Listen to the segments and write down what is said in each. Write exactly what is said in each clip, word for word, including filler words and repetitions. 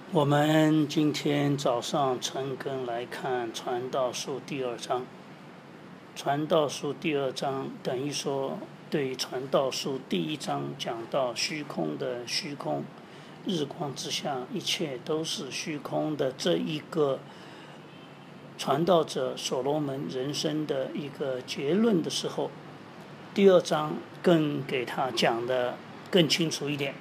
我们今天早上晨更来看《传道书》第二章，《传道书》第二章等于说对《传道书》第一章讲到虚空的虚空，日光之下一切都是虚空的这一个传道者所罗门人生的一个结论的时候，第二章更给他讲的更清楚一点。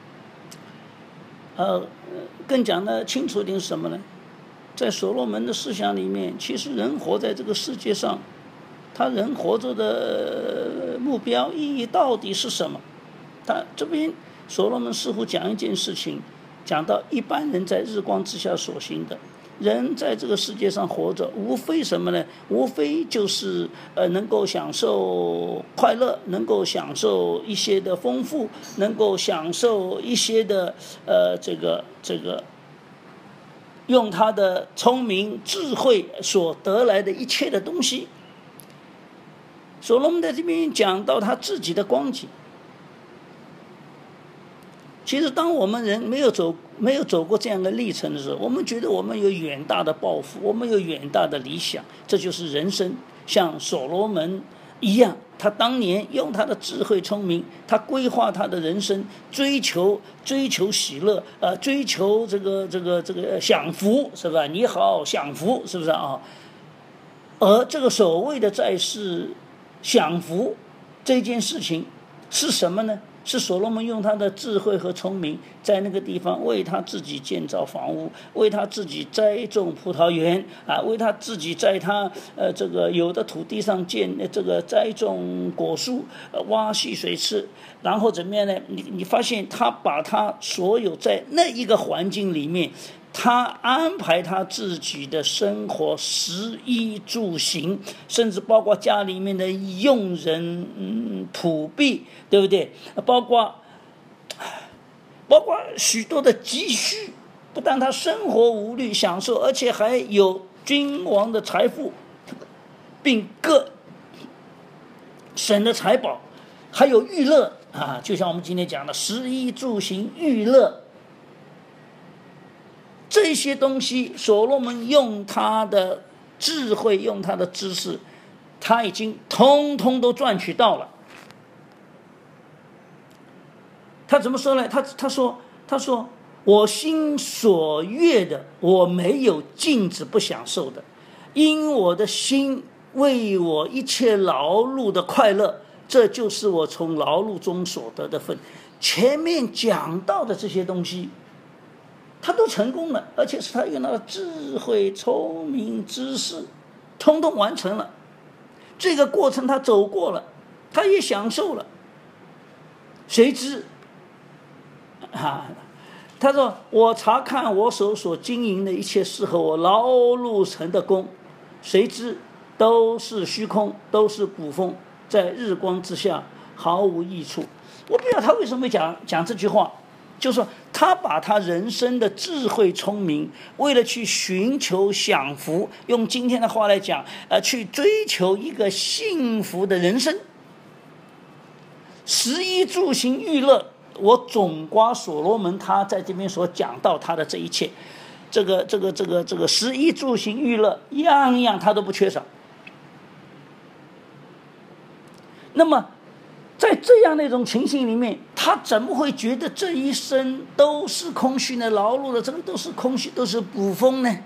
呃，更讲得清楚一点是什么呢？在所罗门的思想里面，其实人活在这个世界上，他人活着的目标意义到底是什么？他这边所罗门似乎讲一件事情，讲到一般人在日光之下所行的。人在这个世界上活着，无非什么呢？无非就是呃，能够享受快乐，能够享受一些的丰富，能够享受一些的呃，这个这个，用他的聪明智慧所得来的一切的东西。所罗门在这边讲到他自己的光景。其实当我们人没有走没有走过这样的历程的时候，我们觉得我们有远大的抱负，我们有远大的理想，这就是人生。像所罗门一样，他当年用他的智慧聪明，他规划他的人生，追求追求喜乐，呃，追求这个这个这个享福，是吧？你好，享福，是不是啊？而这个所谓的在世享福这件事情是什么呢？是所罗门用他的智慧和聪明，在那个地方为他自己建造房屋，为他自己栽种葡萄园啊，为他自己在他呃这个有的土地上建这个栽种果树，呃、挖蓄水池，然后怎么样呢？你你发现他把他所有在那一个环境里面，他安排他自己的生活，食衣住行，甚至包括家里面的用人、嗯、仆婢，对不对？包括包括许多的积蓄，不但他生活无虑享受，而且还有君王的财富，并各省的财宝，还有娱乐啊，就像我们今天讲的食衣住行娱乐。这些东西，所罗门用他的智慧，用他的知识，他已经通通都赚取到了。他怎么说呢？他他说他说我心所悦的，我没有禁止不享受的，因我的心为我一切劳碌的快乐，这就是我从劳碌中所得的份。前面讲到的这些东西，他都成功了，而且是他用他的智慧、聪明、知识，通通完成了。这个过程他走过了，他也享受了。谁知啊，他说：“我查看我手所经营的一切事和我劳碌成的功，谁知都是虚空，都是捕风，在日光之下毫无益处。”我不知道他为什么讲讲这句话。就是说他把他人生的智慧聪明，为了去寻求享福，用今天的话来讲，呃，去追求一个幸福的人生，食衣住行娱乐，我总括所罗门他在这边所讲到他的这一切，这个这个这个这个食衣住行娱乐，样样他都不缺少。那么在这样的一种情形里面，他怎么会觉得这一生都是空虚呢？劳碌的这个都是空虚，都是捕风呢？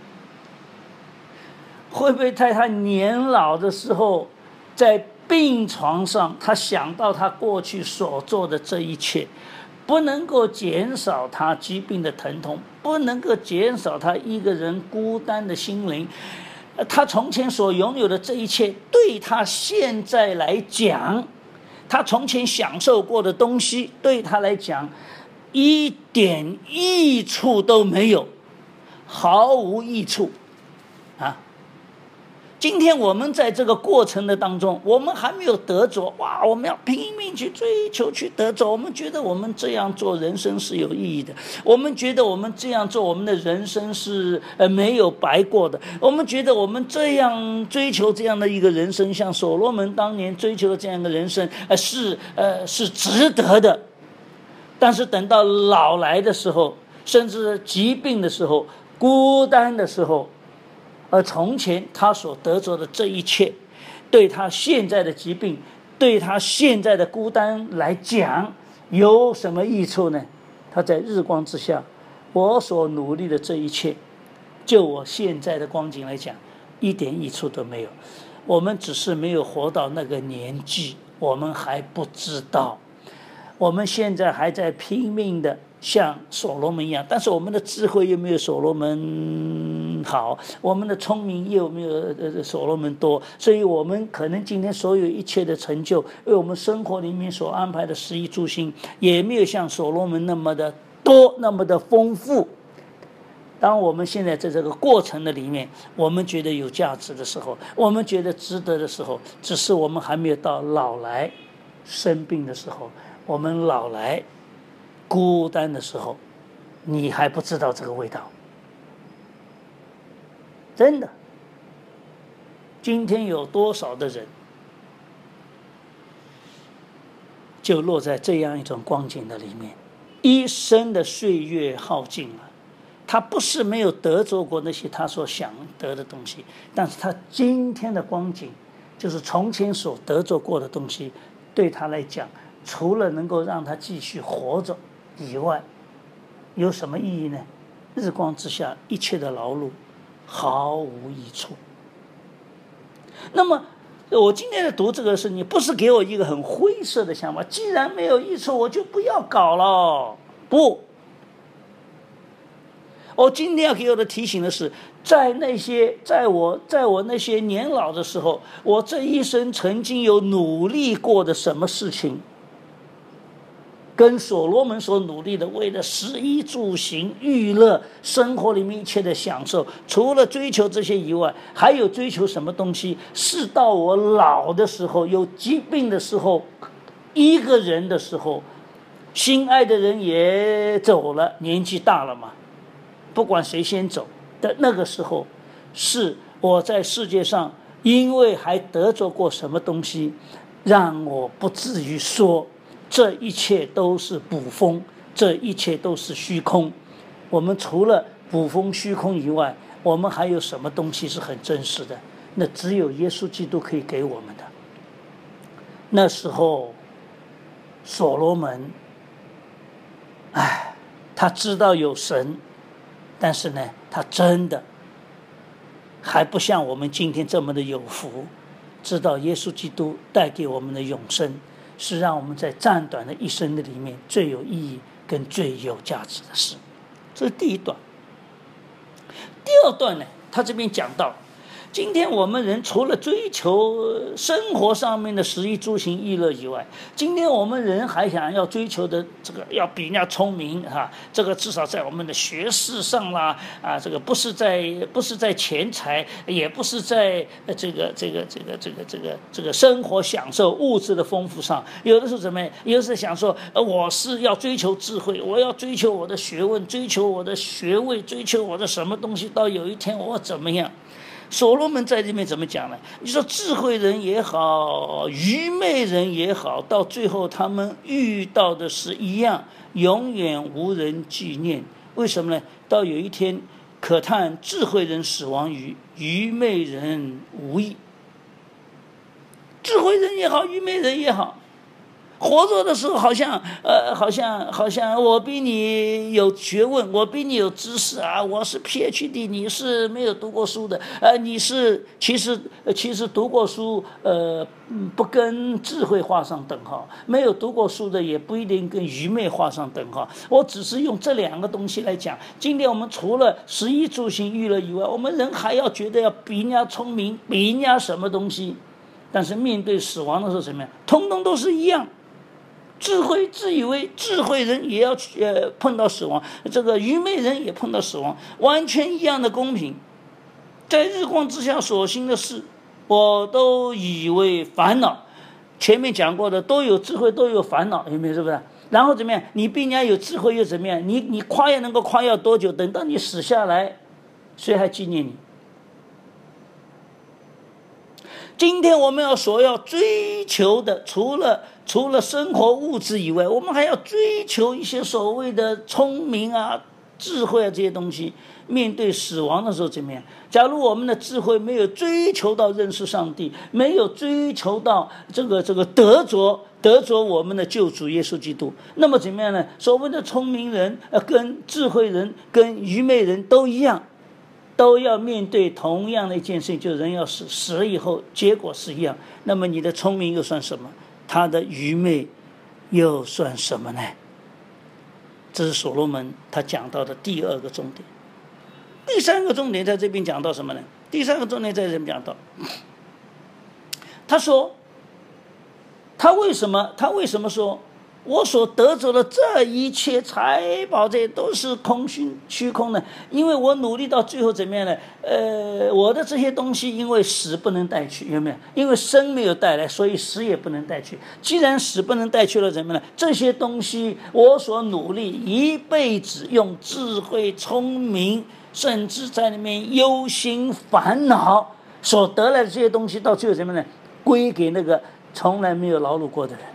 会不会在他年老的时候，在病床上，他想到他过去所做的这一切，不能够减少他疾病的疼痛，不能够减少他一个人孤单的心灵。他从前所拥有的这一切，对他现在来讲，他从前享受过的东西，对他来讲一点益处都没有，毫无益处啊！今天我们在这个过程的当中，我们还没有得着，哇！我们要拼命去追求，去得着。我们觉得我们这样做人生是有意义的，我们觉得我们这样做，我们的人生是呃没有白过的。我们觉得我们这样追求这样的一个人生，像所罗门当年追求的这样一个人生，呃是呃是值得的。但是等到老来的时候， 甚至疾病的时候、孤单的时候，而从前他所得着的这一切，对他现在的疾病，对他现在的孤单来讲，有什么益处呢？他在日光之下，我所努力的这一切，就我现在的光景来讲，一点益处都没有。我们只是没有活到那个年纪，我们还不知道。我们现在还在拼命的像所罗门一样，但是我们的智慧又没有所罗门好，我们的聪明又没有所罗门多，所以我们可能今天所有一切的成就，为我们生活里面所安排的食衣住行，也没有像所罗门那么的多，那么的丰富。当我们现在在这个过程的里面，我们觉得有价值的时候，我们觉得值得的时候，只是我们还没有到老来生病的时候，我们老来孤单的时候，你还不知道这个味道。真的，今天有多少的人就落在这样一种光景的里面，一生的岁月耗尽了。他不是没有得着过那些他所想得的东西，但是他今天的光景，就是从前所得着过的东西，对他来讲，除了能够让他继续活着以外，有什么意义呢？日光之下一切的劳碌毫无益处。那么我今天在读这个事情，不是给我一个很灰色的想法，既然没有益处，我就不要搞了。不，我今天要给我的提醒的是，在那些在我在我那些年老的时候，我这一生曾经有努力过的什么事情，跟所罗门所努力的，为了食衣住行娱乐生活里面一切的享受，除了追求这些以外，还有追求什么东西是到我老的时候，有疾病的时候，一个人的时候，心爱的人也走了，年纪大了嘛，不管谁先走的那个时候，是我在世界上因为还得着过什么东西，让我不至于说这一切都是捕风，这一切都是虚空。我们除了捕风虚空以外，我们还有什么东西是很真实的？那只有耶稣基督可以给我们的。那时候所罗门，哎，他知道有神，但是呢，他真的还不像我们今天这么的有福，知道耶稣基督带给我们的永生，是让我们在暂短的一生的里面最有意义跟最有价值的事。这是第一段。第二段呢，他这边讲到，今天我们人除了追求生活上面的食衣住行娱乐以外，今天我们人还想要追求的这个要比人家聪明哈、啊，这个至少在我们的学识上啦啊，这个不是在不是在钱财，也不是在这个这个这个这个这个这个生活享受物质的丰富上，有的是怎么样？有的是想说，呃，我是要追求智慧，我要追求我的学问，追求我的学位，追求我的什么东西，到有一天我怎么样？所罗门在这边怎么讲呢？你说智慧人也好，愚昧人也好，到最后他们遇到的是一样，永远无人纪念。为什么呢？到有一天，可叹智慧人死亡于愚昧人无益。智慧人也好，愚昧人也好，活着的时候好像呃，好像好像我比你有学问，我比你有知识啊，我是 P H D， 你是没有读过书的，呃，你是其实其实读过书，呃，不跟智慧画上等号，没有读过书的也不一定跟愚昧画上等号。我只是用这两个东西来讲，今天我们除了食衣住行娱乐以外，我们人还要觉得要比人家聪明，比人家什么东西，但是面对死亡的时候怎么样，通通都是一样。智慧自以为智慧人也要呃碰到死亡，这个愚昧人也碰到死亡，完全一样的公平。在日光之下所行的事，我都以为烦恼。前面讲过的，都有智慧，都有烦恼，有没有？是不是？然后怎么样？你比人家有智慧又怎么样？你你夸耀能够夸耀多久？等到你死下来，谁还纪念你？今天我们要所要追求的，除了除了生活物质以外，我们还要追求一些所谓的聪明啊、 智慧啊这些东西，面对死亡的时候怎么样？假如我们的智慧没有追求到认识上帝，没有追求到这个这个得着得着我们的救主耶稣基督，那么怎么样呢？所谓的聪明人呃，跟智慧人跟愚昧人都一样，都要面对同样的一件事情，就是人要死，死了以后结果是一样。那么你的聪明又算什么？他的愚昧又算什么呢？这是所罗门他讲到的第二个重点。第三个重点在这边讲到什么呢？第三个重点在这边讲到，他说他为什么他为什么说我所得着的这一切财宝，这些都是空虚虚空呢？因为我努力到最后怎么样呢？呃，我的这些东西，因为死不能带去，有没有？因为生没有带来，所以死也不能带去。既然死不能带去了，怎么呢？这些东西，我所努力一辈子用智慧、聪明，甚至在里面忧心烦恼所得来的这些东西，到最后怎么呢？归给那个从来没有劳碌过的人。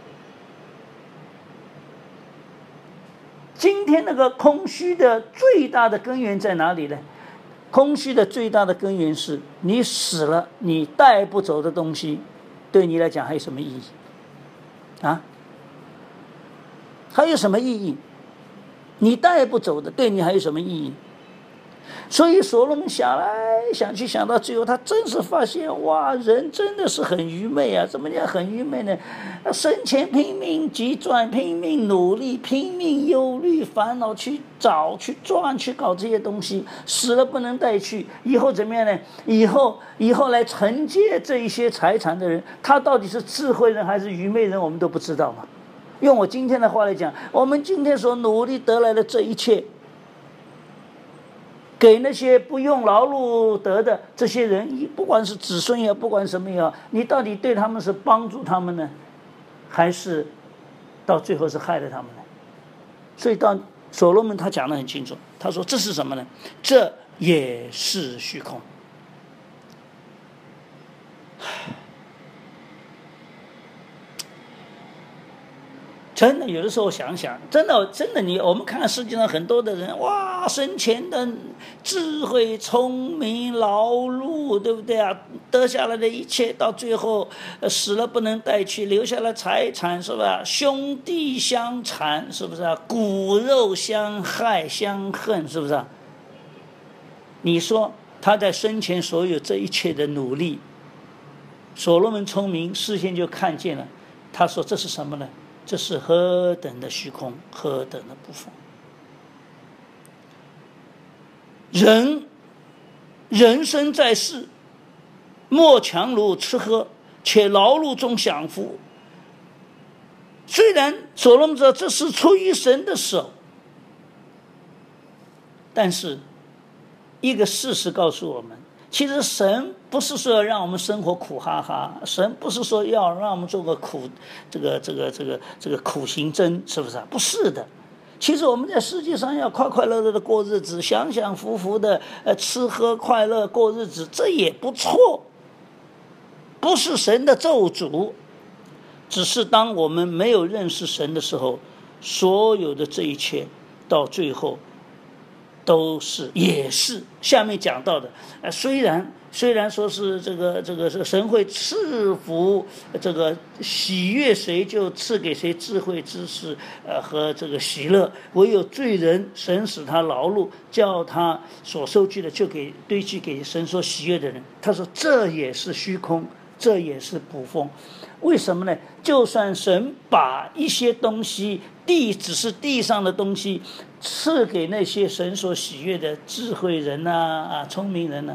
今天那个空虚的最大的根源在哪里呢？空虚的最大的根源是你死了，你带不走的东西，对你来讲还有什么意义啊？还有什么意义？你带不走的，对你还有什么意义？所以所罗门想来想去，想到最后，他真是发现，哇，人真的是很愚昧啊！怎么讲很愚昧呢？生前拼命急赚，拼命努力，拼命忧虑烦恼，去找去赚去搞这些东西，死了不能带去，以后怎么样呢？以后以后来承接这一些财产的人，他到底是智慧人还是愚昧人，我们都不知道嘛。用我今天的话来讲，我们今天所努力得来的这一切，给那些不用劳碌得的这些人，不管是子孙也好，不管什么也好，你到底对他们是帮助他们呢，还是到最后是害了他们呢？所以到所罗门他讲得很清楚，他说这是什么呢？这也是虚空。真的，有的时候想想，真的，真的你，你我们看世界上很多的人，哇，生前的智慧、聪明、劳碌，对不对啊？得下来的一切，到最后、呃、死了不能带去，留下了财产，是吧？兄弟相残，是不是啊？骨肉相害相恨，是不是啊？你说他在生前所有这一切的努力，所罗门聪明，事先就看见了。他说这是什么呢？这是何等的虚空，何等的不丰。人人生在世，莫强如吃喝，且劳碌中享福。虽然所罗门知道这是出于神的手，但是一个事实告诉我们，其实神不是说要让我们生活苦哈哈，神不是说要让我们做个苦这个这个这个这个苦行僧，是不是啊？不是的。其实我们在世界上要快快乐乐的过日子，享享福福的呃吃喝快乐过日子，这也不错，不是神的咒诅。只是当我们没有认识神的时候，所有的这一切到最后都是也是下面讲到的，呃，虽然虽然说是这个这个神会赐福，这个喜悦谁就赐给谁智慧知识，呃和这个喜乐，唯有罪人神使他劳碌，叫他所收据的就给堆积给神所喜悦的人。他说这也是虚空，这也是捕风。为什么呢？就算神把一些东西，地只是地上的东西，赐给那些神所喜悦的智慧人啊、啊聪明人啊，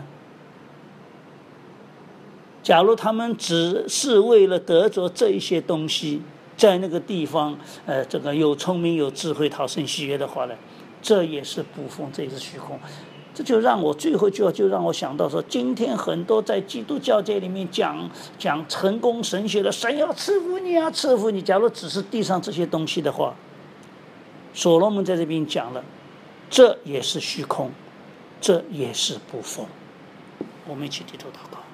假如他们只是为了得着这一些东西，在那个地方，呃，这个有聪明有智慧讨神喜悦的话呢，这也是捕风，这也是虚空。这就让我最后就就让我想到说，今天很多在基督教界里面讲讲成功神学的，神要赐福你啊，赐福你。假如只是地上这些东西的话，所罗门在这边讲了，这也是虚空，这也是捕风。我们一起低头祷告。